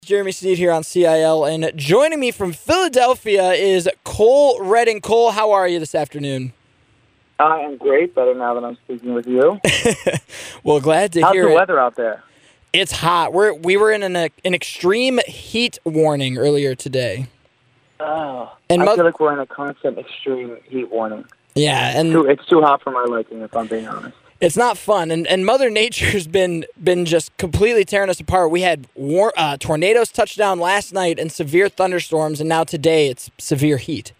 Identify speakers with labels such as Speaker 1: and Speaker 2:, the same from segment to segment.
Speaker 1: Jeremy Sneed here on CIL, and joining me from Philadelphia is Cole Redding. Cole, how are you this afternoon?
Speaker 2: I am great, better now that I'm speaking with you.
Speaker 1: Well, glad to
Speaker 2: How's
Speaker 1: hear
Speaker 2: the
Speaker 1: it.
Speaker 2: weather out there?
Speaker 1: It's hot. We were in an extreme heat warning earlier today.
Speaker 2: Oh,
Speaker 1: And
Speaker 2: I feel like we're in a constant extreme heat warning.
Speaker 1: Yeah, and
Speaker 2: It's too hot for my liking, if I'm being honest.
Speaker 1: it's not fun. And Mother Nature's been just completely tearing us apart. We had tornadoes touch down last night and severe thunderstorms, and now today it's severe heat.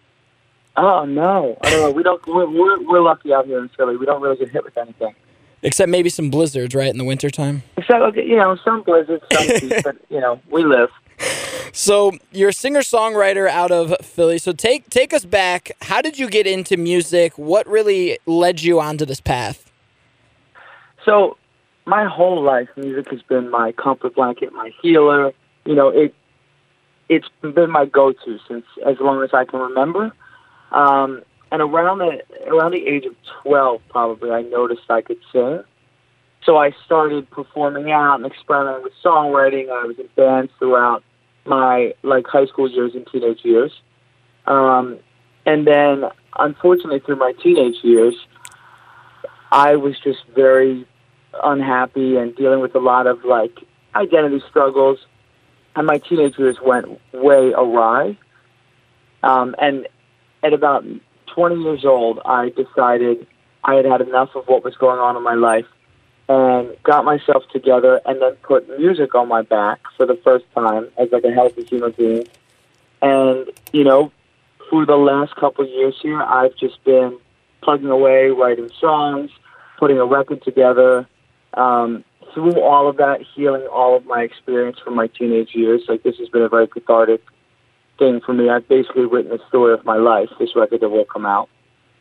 Speaker 2: Oh no, I don't know. We're lucky out here in Philly. We don't really get hit with anything.
Speaker 1: Except maybe some blizzards, right, in the wintertime?
Speaker 2: Except, some blizzards, some heat, but we live.
Speaker 1: So you're a singer-songwriter out of Philly. So take us back. How did you get into music? What really led you onto this path?
Speaker 2: So my whole life, music has been my comfort blanket, my healer. It's been my go-to since as long as I can remember. And around the age of 12, probably, I noticed I could sing. So I started performing out and experimenting with songwriting. I was in bands throughout my high school years and teenage years. And then, unfortunately, through my teenage years, I was just very unhappy and dealing with a lot of identity struggles. And my teenage years went way awry. And at about 20 years old, I decided I had had enough of what was going on in my life and got myself together and then put music on my back for the first time as a healthy human being. And, for the last couple of years here, I've just been plugging away, writing songs, putting a record together. Through all of that, healing all of my experience from my teenage years. This has been a very cathartic thing for me. I've basically written the story of my life, this record that will come out.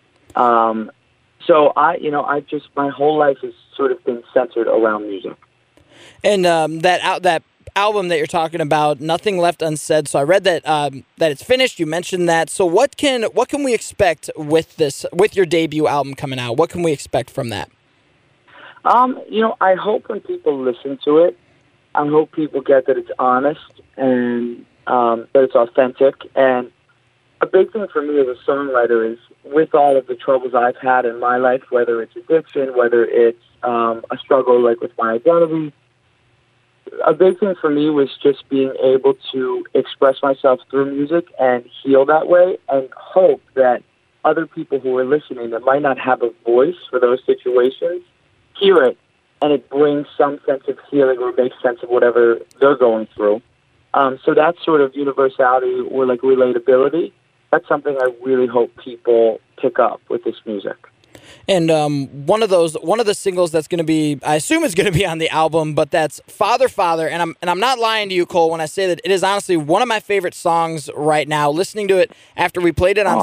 Speaker 2: So my whole life has sort of been centered around music.
Speaker 1: And that album that you're talking about, Nothing Left Unsaid. So I read that it's finished. You mentioned that. So what can we expect with your debut album coming out? What can we expect from that?
Speaker 2: I hope when people listen to it, I hope people get that it's honest and that it's authentic. And a big thing for me as a songwriter is, with all of the troubles I've had in my life, whether it's addiction, whether it's a struggle with my identity, a big thing for me was just being able to express myself through music and heal that way, and hope that other people who are listening that might not have a voice for those situations hear it, and it brings some sense of healing or makes sense of whatever they're going through. So that sort of universality or relatability, that's something I really hope people pick up with this music.
Speaker 1: And one of the singles that's going to be, I assume it's going to be on the album, but that's Father, Father. And I'm not lying to you, Cole, when I say that it is honestly one of my favorite songs right now. Listening to it after we played it on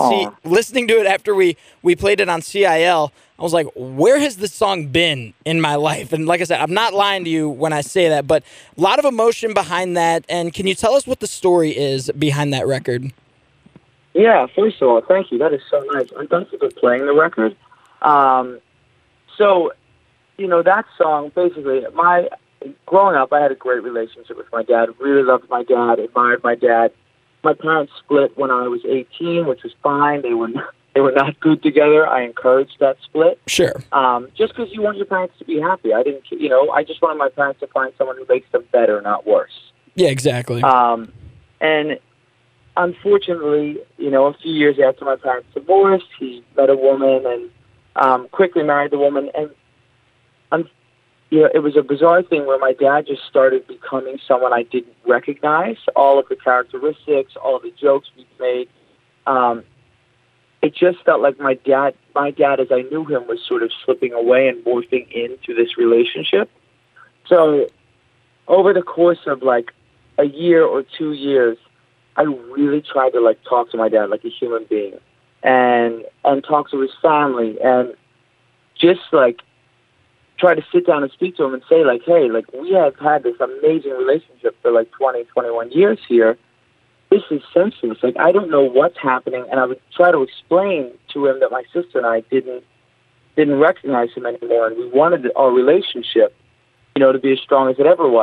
Speaker 1: CIL, I was like, where has this song been in my life? And like I said, I'm not lying to you when I say that, but a lot of emotion behind that. And can you tell us what the story is behind that record?
Speaker 2: Yeah, first of all, thank you. That is so nice. And thanks for playing the record. That song, basically, growing up, I had a great relationship with my dad. Really loved my dad, admired my dad. My parents split when I was 18, which was fine. They were not good together. I encouraged that split.
Speaker 1: Sure.
Speaker 2: Just because you want your parents to be happy. I just wanted my parents to find someone who makes them better, not worse.
Speaker 1: Yeah, exactly.
Speaker 2: And unfortunately, a few years after my parents divorced, he met a woman and quickly married the woman. And it was a bizarre thing where my dad just started becoming someone I didn't recognize. All of the characteristics, all of the jokes we made. It just felt like my dad, as I knew him, was sort of slipping away and morphing into this relationship. So over the course of a year or 2 years, I really tried to talk to my dad like a human being, and talk to his family, and just try to sit down and speak to him and say hey, we have had this amazing relationship for 20, 21 years here. This is senseless. I don't know what's happening, and I would try to explain to him that my sister and I didn't recognize him anymore, and we wanted our relationship, to be as strong as it ever was.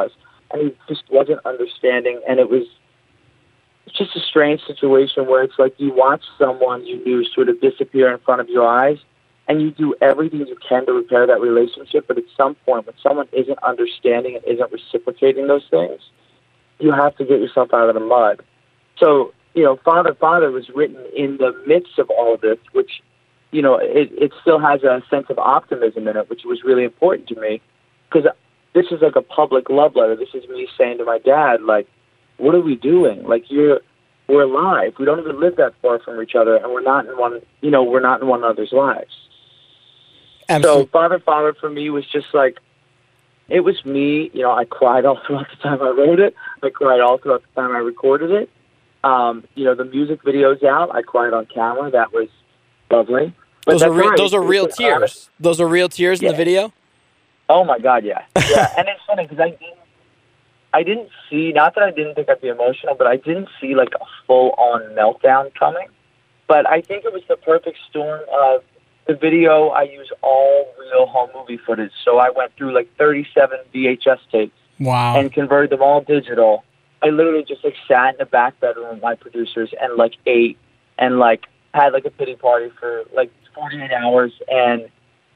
Speaker 2: and he just wasn't understanding. And it's just a strange situation where it's like you watch someone you knew sort of disappear in front of your eyes, and you do everything you can to repair that relationship. But at some point, when someone isn't understanding and isn't reciprocating those things, you have to get yourself out of the mud. So, Father, Father was written in the midst of all of this, which, it still has a sense of optimism in it, which was really important to me, because this is like a public love letter. This is me saying to my dad, like, what are we doing? Like, we're alive. We don't even live that far from each other, and we're not in one another's lives.
Speaker 1: Absolutely.
Speaker 2: So Father, Father for me was just like, it was me. I cried all throughout the time I wrote it. I cried all throughout the time I recorded it. The music video's out. I cried on camera. That was lovely. But
Speaker 1: those are real tears. Those are real tears in the video?
Speaker 2: Oh, my God, yeah. Yeah, and it's funny because I didn't see, not that I didn't think I'd be emotional, but I didn't see like a full-on meltdown coming. But I think it was the perfect storm of the video. I use all real home movie footage. So I went through like 37 VHS tapes.
Speaker 1: Wow.
Speaker 2: And converted them all digital. I literally just like sat in the back bedroom with my producers and like ate and like had like a pity party for like 48 hours and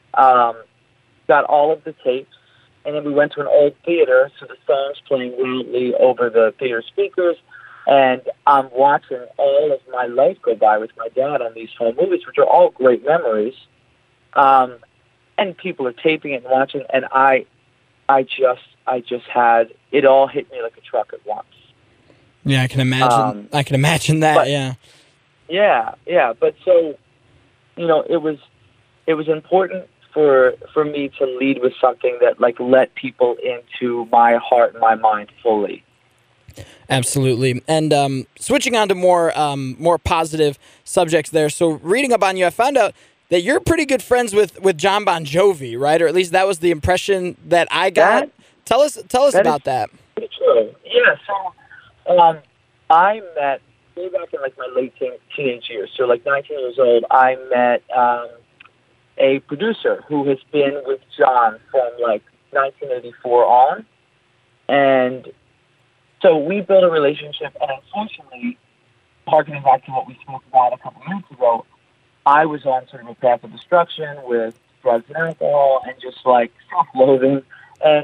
Speaker 2: got all of the tapes. And then we went to an old theater, so the songs playing loudly over the theater speakers. And I'm watching all of my life go by with my dad on these home movies, which are all great memories. And people are taping it and watching, and I just had it all hit me like a truck at once.
Speaker 1: Yeah, I can imagine. I can imagine that. Yeah.
Speaker 2: Yeah. But so, it was important for me to lead with something that like let people into my heart and my mind fully.
Speaker 1: Absolutely. And switching on to more positive subjects there. So reading up on you, I found out that you're pretty good friends with Jon Bon Jovi, right? Or at least that was the impression that I got. Tell us about that.
Speaker 2: Pretty true. Yeah. So I met way back in like my late teenage years. So like 19 years old, I met a producer who has been with John from like 1984 on, and so we built a relationship. And unfortunately, harkening back to what we spoke about a couple minutes ago, I was on sort of a path of destruction with drugs and alcohol and just like self-loathing. And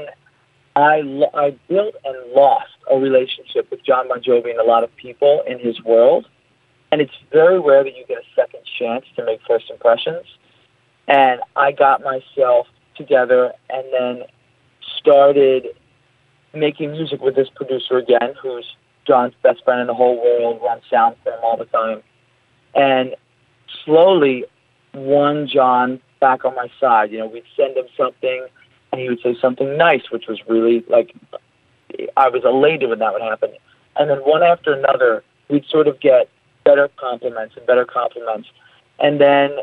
Speaker 2: I built and lost a relationship with Jon Bon Jovi and a lot of people in his world. And it's very rare that you get a second chance to make first impressions. And I got myself together and then started making music with this producer again, who's John's best friend in the whole world, runs sound for him all the time. And slowly won John back on my side. We'd send him something, and he would say something nice, which was really, like, I was elated when that would happen. And then one after another, we'd sort of get better compliments and better compliments. And then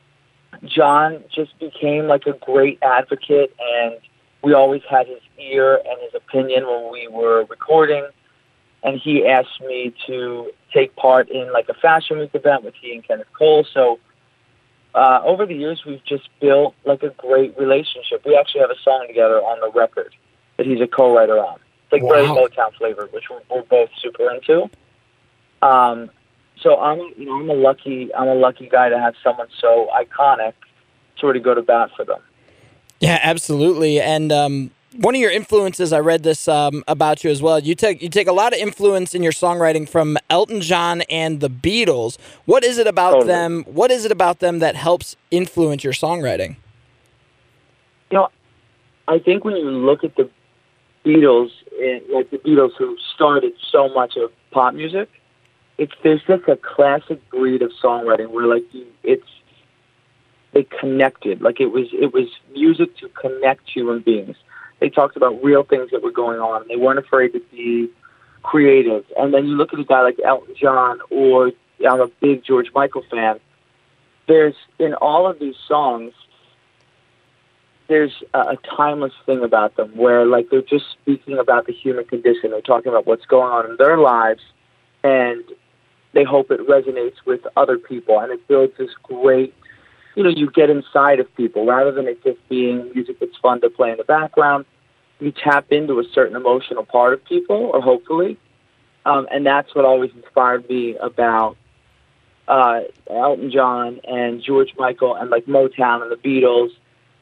Speaker 2: John just became, like, a great advocate, and we always had his ear and his opinion when we were recording. And he asked me to take part in, like, a Fashion Week event with he and Kenneth Cole. So over the years, we've just built, like, a great relationship. We actually have a song together on the record that he's a co-writer on. It's, like, very Motown flavored, which we're both super into. So I'm a lucky guy to have someone so iconic sort of go to bat for them.
Speaker 1: Yeah, absolutely. And one of your influences, I read this about you as well. You take a lot of influence in your songwriting from Elton John and the Beatles. What is it about them? What is it about them that helps influence your songwriting?
Speaker 2: I think when you look at the Beatles, like the Beatles who started so much of pop music, there's just a classic breed of songwriting where like they connected. Like it was music to connect human beings. They talked about real things that were going on. They weren't afraid to be creative. And then you look at a guy like Elton John, or I'm a big George Michael fan. There's, in all of these songs, there's a timeless thing about them where like they're just speaking about the human condition. They're talking about what's going on in their lives, and they hope it resonates with other people. And it builds this great, you get inside of people rather than it just being music that's fun to play in the background. you tap into a certain emotional part of people, or hopefully, and that's what always inspired me about Elton John and George Michael and like Motown and the Beatles.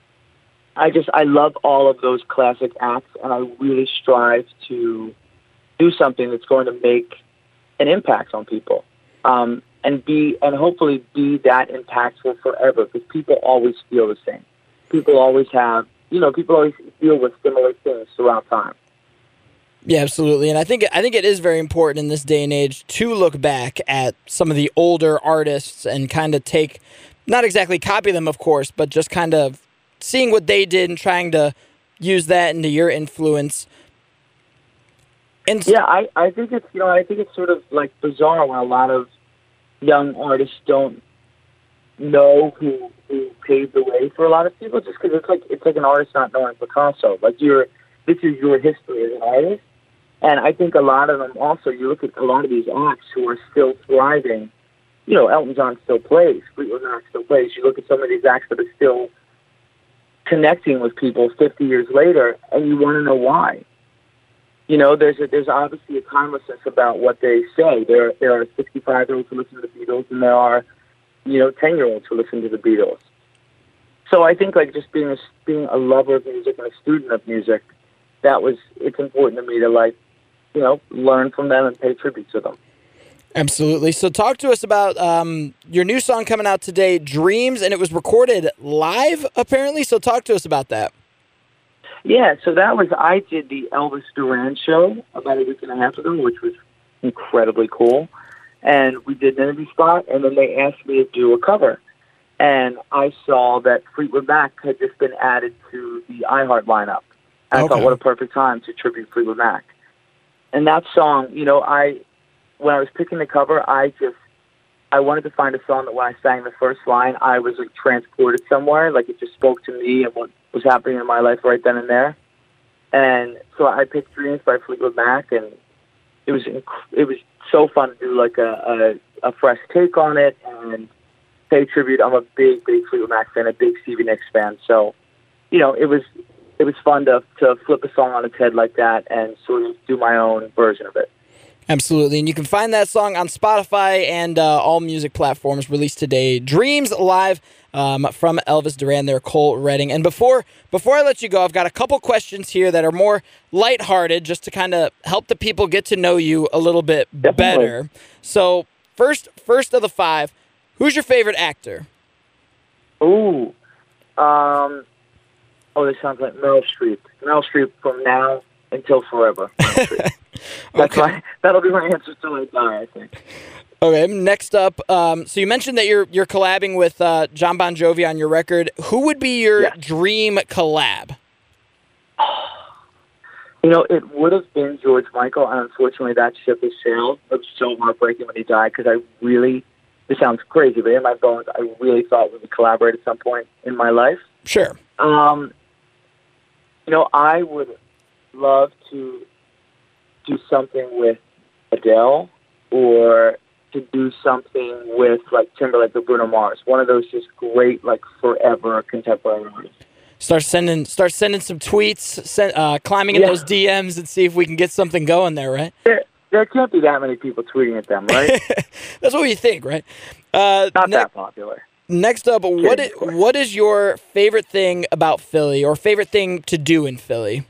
Speaker 2: I love all of those classic acts, and I really strive to do something that's going to make an impact on people, and hopefully be that impactful forever, because people always feel the same. People always deal with similar things throughout time.
Speaker 1: Yeah, absolutely. And I think it is very important in this day and age to look back at some of the older artists and kind of take, not exactly copy them, of course, but just kind of seeing what they did and trying to use that into your influence. And
Speaker 2: yeah, I think it's sort of like bizarre when a lot of young artists don't know who paved the way for a lot of people, just because it's like an artist not knowing Picasso. Like this is your history as an artist, and I think a lot of them also. You look at a lot of these acts who are still thriving. You know, Elton John still plays, Fleetwood Mac still plays. You look at some of these acts that are still connecting with people 50 years later, and you want to know why. You know, there's obviously a timelessness about what they say. There are 65-year-olds who listen to the Beatles, and there are 10-year-olds who listen to the Beatles. So I think like just being a lover of music and a student of music, it's important to me to learn from them and pay tribute to them.
Speaker 1: Absolutely. So talk to us about your new song coming out today, Dreams, and it was recorded live, apparently. So talk to us about that.
Speaker 2: Yeah, so I did the Elvis Duran show about a week and a half ago, which was incredibly cool. And we did an interview spot, and then they asked me to do a cover. And I saw that Fleetwood Mac had just been added to the iHeart lineup. And I thought, what a perfect time to tribute Fleetwood Mac. And that song, when I was picking the cover, I wanted to find a song that when I sang the first line, I was like transported somewhere, like it just spoke to me and what was happening in my life right then and there. And so I picked Dreams by Fleetwood Mac, and it was so fun to do like a fresh take on it and pay tribute. I'm a big Fleetwood Mac fan, a big Stevie Nicks fan. So, it was fun to flip a song on its head like that and sort of do my own version of it.
Speaker 1: Absolutely, and you can find that song on Spotify and all music platforms released today. Dreams live from Elvis Duran there, Cole Redding. And before I let you go, I've got a couple questions here that are more lighthearted, just to kind of help the people get to know you a little bit better. So first of the five, who's your favorite actor?
Speaker 2: Ooh, this sounds like Meryl Streep. Meryl Streep from now until forever.
Speaker 1: Okay.
Speaker 2: That'll be my answer till I die, I think.
Speaker 1: Okay, next up, so you mentioned that you're collabing with Jon Bon Jovi on your record. Who would be your dream collab?
Speaker 2: It would have been George Michael, and unfortunately that ship has sailed. It was so heartbreaking when he died, because this sounds crazy, but in my bones, I really thought we would collaborate at some point in my life.
Speaker 1: Sure.
Speaker 2: I would love to do something with Adele, or to do something with like Timberlake or Bruno Mars. One of those just great, like forever contemporary artists.
Speaker 1: Start sending some tweets, climbing in those DMs and see if we can get something going there, right?
Speaker 2: There can't be that many people tweeting at them, right?
Speaker 1: That's what you think, right?
Speaker 2: Not that popular.
Speaker 1: Next up, what is your favorite thing about Philly, or favorite thing to do in Philly?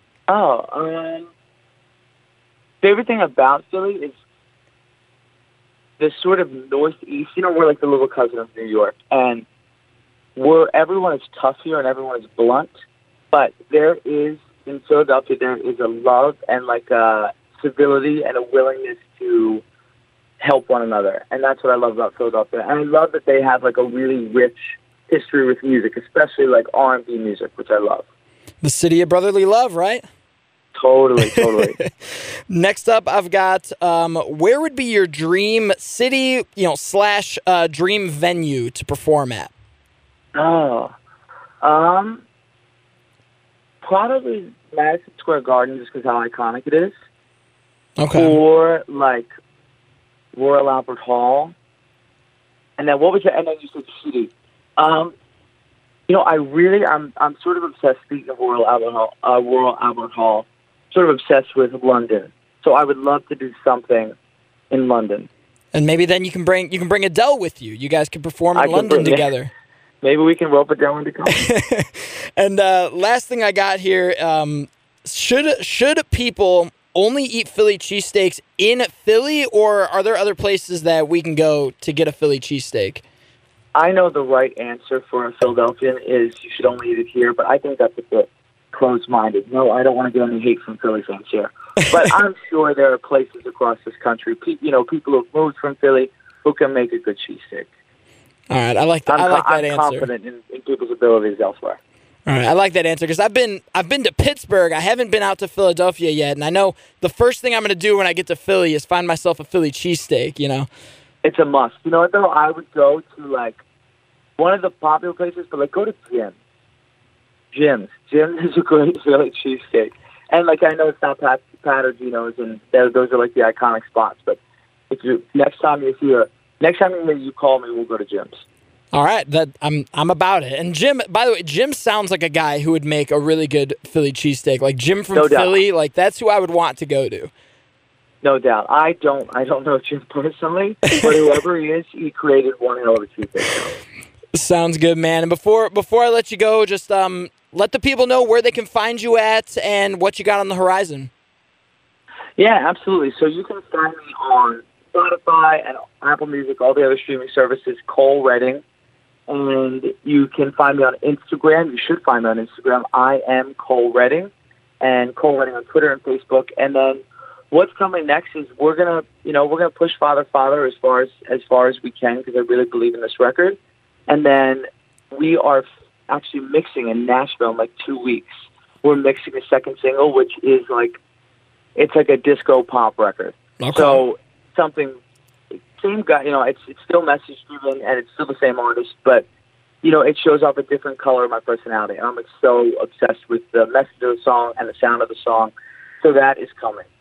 Speaker 2: Favorite thing about Philly is the sort of northeast. We're like the little cousin of New York, and everyone is tough here and everyone is blunt. But in Philadelphia, there is a love and like a civility and a willingness to help one another, and that's what I love about Philadelphia. And I love that they have like a really rich history with music, especially like R&B music, which I love.
Speaker 1: The city of brotherly love, right?
Speaker 2: Totally.
Speaker 1: Next up, I've got where would be your dream city, / dream venue to perform at?
Speaker 2: Probably Madison Square Garden, just because how iconic it is.
Speaker 1: Okay.
Speaker 2: Or like Royal Albert Hall. And then what was your? And then you said city. I'm sort of obsessed. Speaking of Royal Albert Hall, sort of obsessed with London. So I would love to do something in London.
Speaker 1: And maybe then you can bring Adele with you. You guys can perform in London together.
Speaker 2: Maybe we can rope Adele into coming.
Speaker 1: And last thing I got here, should people only eat Philly cheesesteaks in Philly, or are there other places that we can go to get a Philly cheesesteak?
Speaker 2: I know the right answer for a Philadelphian is you should only eat it here, but I think that's a bit closed-minded. No, I don't want to get any hate from Philly fans here. But I'm sure there are places across this country, people who've moved from Philly who can make a good cheesesteak.
Speaker 1: All right, I like that answer.
Speaker 2: I'm confident in people's abilities elsewhere.
Speaker 1: All right, I like that answer because I've been to Pittsburgh. I haven't been out to Philadelphia yet, and I know the first thing I'm going to do when I get to Philly is find myself a Philly cheesesteak.
Speaker 2: It's a must. You know what though? I would go to one of the popular places, but go to Jim's. Jim's is a great Philly cheesesteak, and I know it's not Pat or Gino's, and those are the iconic spots. But if next time you call me, we'll go to Jim's.
Speaker 1: All right, I'm about it. And Jim, by the way, Jim sounds like a guy who would make a really good Philly cheesesteak. Like Jim from Philly, that's who I would want to go to.
Speaker 2: No doubt. I don't know Jim personally, but whoever he is, he created one hell of a cheesesteak.
Speaker 1: Sounds good, man. And before I let you go, just let the people know where they can find you at and what you got on the horizon.
Speaker 2: Yeah, absolutely. So you can find me on Spotify and Apple Music, all the other streaming services, Cole Redding. And you can find me on Instagram. You should find me on Instagram. I am Cole Redding, and Cole Redding on Twitter and Facebook. And then what's coming next is we're gonna push Father Father as far as we can, because I really believe in this record. And then we are actually mixing in Nashville in 2 weeks. We're mixing a second single, which is it's like a disco pop record.
Speaker 1: Okay.
Speaker 2: So something, same guy, it's still message driven and it's still the same artist, but it shows off a different color of my personality. I'm so obsessed with the message of the song and the sound of the song. So that is coming.